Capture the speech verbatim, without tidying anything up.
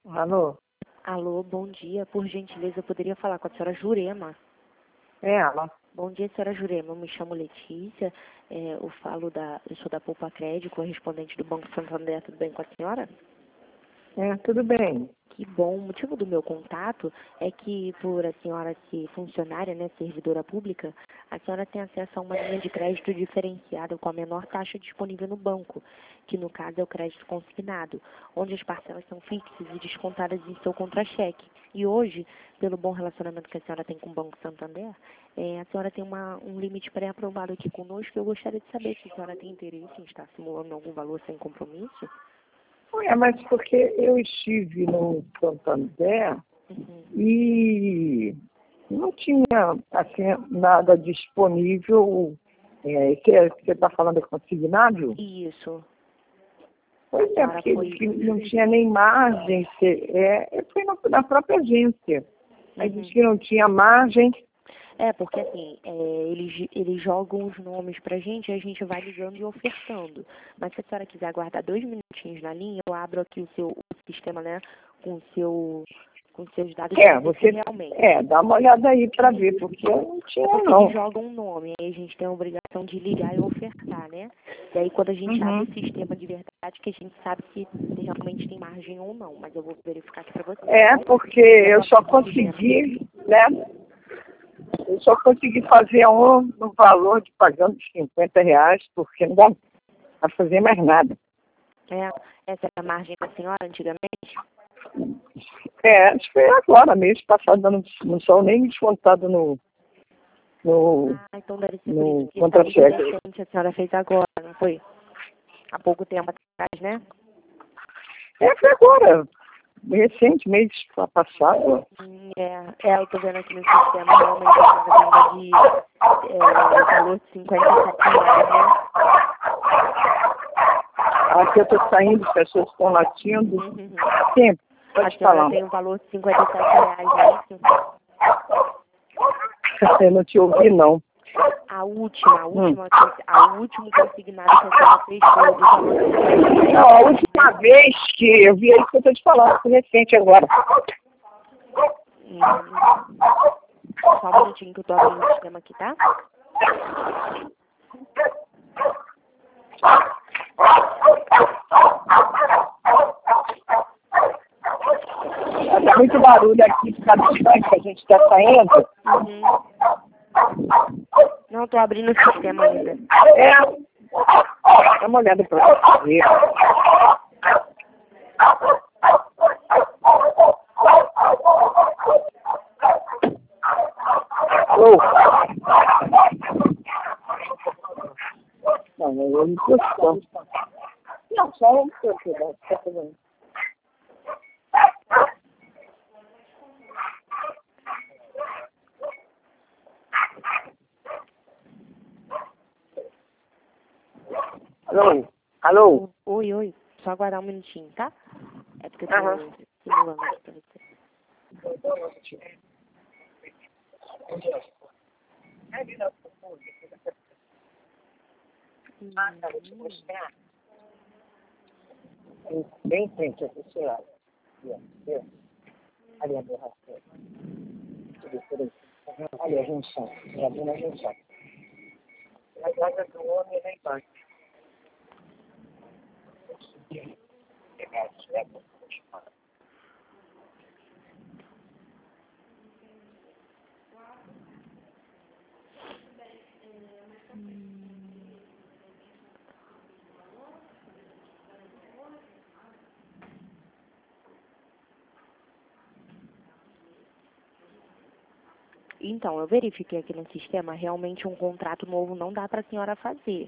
Alô? Alô, bom dia. Por gentileza, eu poderia falar com a senhora Jurema? É ela. Bom dia, senhora Jurema. Eu me chamo Letícia. É, eu falo da, eu sou da Poupa Crédito, correspondente do Banco Santander. Tudo bem com a senhora? É, tudo bem. Que bom. O motivo do meu contato é que, por a senhora ser funcionária, né, servidora pública, a senhora tem acesso a uma linha de crédito diferenciada com a menor taxa disponível no banco, que no caso é o crédito consignado, onde as parcelas são fixas e descontadas em seu contra-cheque. E hoje, pelo bom relacionamento que a senhora tem com o Banco Santander, é, a senhora tem uma, um limite pré-aprovado aqui conosco. Eu gostaria de saber se a senhora tem interesse em estar simulando algum valor sem compromisso. É, mas porque eu estive no Santander Uhum. e não tinha assim, nada disponível. É, que você está falando de consignado? Isso. Pois é, Senhora porque foi. diz que não tinha nem margem. se- É, foi na, na própria agência. Aí Uhum. disse que não tinha margem. É, porque assim, é, eles, eles jogam os nomes pra gente e a gente vai ligando e ofertando. Mas se a senhora quiser aguardar dois minutinhos na linha, eu abro aqui o seu o sistema, né, com o seu, com os seus dados É, para ver se você realmente. é, dá uma olhada aí para ver, porque eu não É tinha porque não. eles jogam um nome, aí a gente tem a obrigação de ligar e ofertar, né? E aí quando a gente abre Uhum. o sistema de verdade, que a gente sabe se realmente tem margem ou não. Mas eu vou verificar aqui pra você, tá É, bom? porque Eu eu posso só abrir o sistema. consegui, né? Eu só consegui fazer um no valor de pagando cinquenta reais, porque não dá para fazer mais nada. É, essa é a margem da senhora antigamente? É, acho que foi agora, mês passado, não, não são nem descontado no, no, Ah, então deve ser por isso no que está muito contra-cheque. recente, a senhora fez agora, não foi? Há pouco tempo atrás, né? É, foi agora, recente, mês passado. Hum, É, é, eu tô vendo aqui no sistema, realmente a senhora tem de é, valor de cinquenta e sete reais, né? Aqui eu estou saindo, as pessoas estão latindo. Uhum. Sim, A pode senhora falar. tem o valor de cinquenta e sete reais, é isso? Eu não te ouvi, não. A última, a Hum. última, a último consignado que a senhora fez foi o valor de cinquenta e sete Não, a reais. última vez que eu vi é isso que eu estou te falando, foi recente agora. Hum. Só um minutinho que eu tô abrindo o sistema aqui, tá? Tá muito barulho aqui por causa do banco que a gente está saindo. Uhum. Não, tô abrindo o sistema ainda. É. Dá uma olhada para você ver. Alô? Não, eu não tô escutando. Não, só um pouquinho, tá fazendo. Alô? Alô? Oi, oi. Só aguardar um minutinho, tá? É porque eu tô Aham. simulando aqui pra você. Hum. Bem em frente, aqui, sei lá. Ali a borracha. Ali a junção. É ali na junção. Na casa do homem lá embaixo. Então, eu verifiquei aqui no sistema, realmente um contrato novo não dá para a senhora fazer.